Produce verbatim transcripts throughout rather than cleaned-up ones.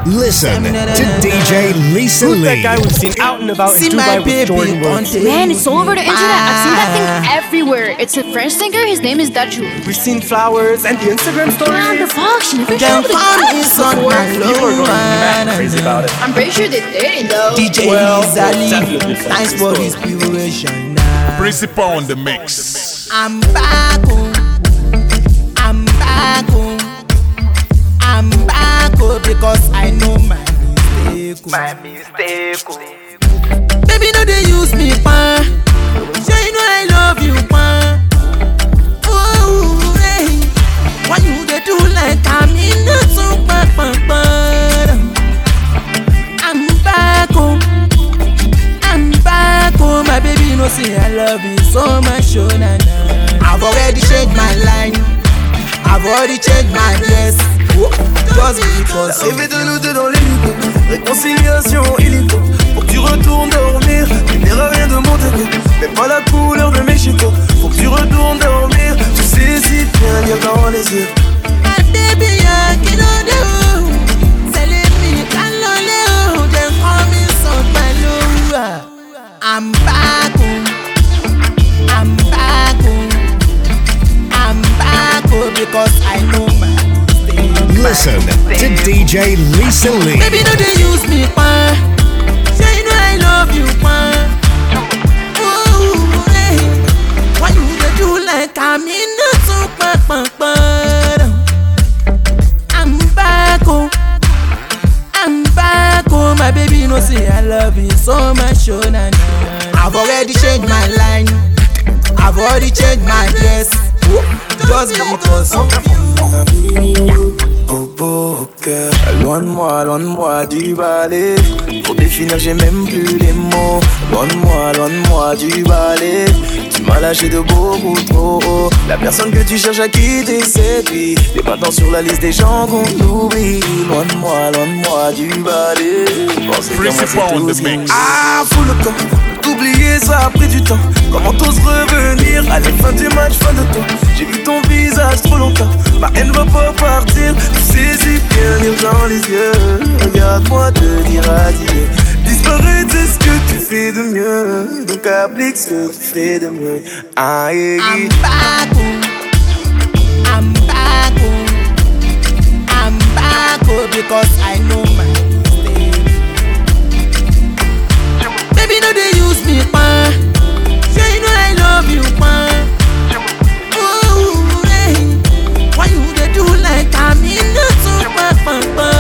Listen to D J Lisa Who's Lee. that guy we've seen out and about in See my Dubai with Jordan baby Woods? Man, it's all over the internet. I've seen that thing everywhere. It's a French thinker. His name is Daju. We've seen flowers and the Instagram Man, the stories. fuck? She never Them showed the fun guys is on before. my People are going mad crazy about it. I'm pretty sure they did though. D J Well, Lisa Lee, definitely fun. thanks for the inspiration. Now. Principal on the mix. I'm back home. I'm back home. I'm back home because I know my mistake. My mistake. Baby, no, they use me, pa. Say you know I love you, pa. Oh, hey. Why you they do like I'm in the super, pa, pa. I'm back home. I'm back home, my baby. You know, say I love you so much, oh, na, na. I've already changed my line. I've already changed my dress. Oh, just because. Rêver de nous deux dans l'hélico, réconciliation illico. Faut que tu retournes dormir, tu n'auras rien de mon côté. Mais pas la couleur de mes chicots. Faut que tu retournes dormir, tu sais si bien lire dans les yeux. My baby, I cannot do. Selling me, cannot do. Then call me some my I'm back home. I'm back home. I'm back home because I know my mistake. Listen to D J Lisa Lee. Baby, no, they use me, pa. Say you know I love you, pa. Oh, hey. Why you they do like I'm in the super, pa, pa. I'm back home. I'm back home, my baby. You know, say I love you so much, oh, na, na. I've already changed my line. I've already changed my dress. Just because of you. Au beau cœur, loin de moi, loin de moi du balai. Pour définir, j'ai même plus les mots. Loin de moi, loin de moi du balai. Tu m'as lâché de beaucoup trop haut. La personne que tu cherches à quitter, c'est lui. T'es maintenant sur la liste des gens qu'on oublie. Loin de moi, loin de moi du balai. Principal on the mix. Ah, fous le camp. T'oublier, ça a pris du temps. Comment t'oses revenir? Allez, fin du match, fin de temps. J'ai vu ton visage trop longtemps. Ma haine va pas partir. Tu sais si bien lire dans les yeux. Regarde-moi te dire adieu. Disparaître, c'est ce que tu fais de mieux. Donc applique ce que tu fais de mieux. Ah, yeah, I'm yeah. back home. I'm back home. I'm back home because I know my mistake. Baby, no, they use me, pa. Say you know I love you, pa. Oh, hey. Why you they do like I'm in the super, pa, pa.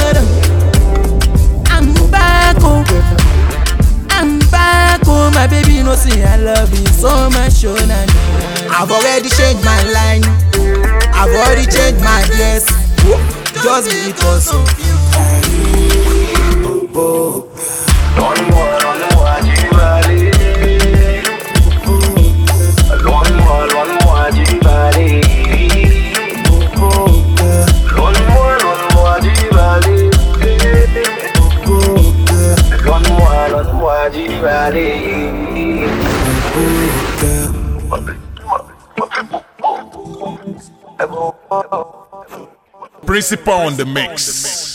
I'm back home. I'm back home, my baby. You know, say I love you so much, oh, na, na. I've already changed my line. I've already changed my dress. Just because of you. Loin de moi, loin de moi du balai. Loin de moi, loin de moi du balai. Loin de moi, loin de moi du balai. Loin de moi, loin de moi du balai. Principal on the mix.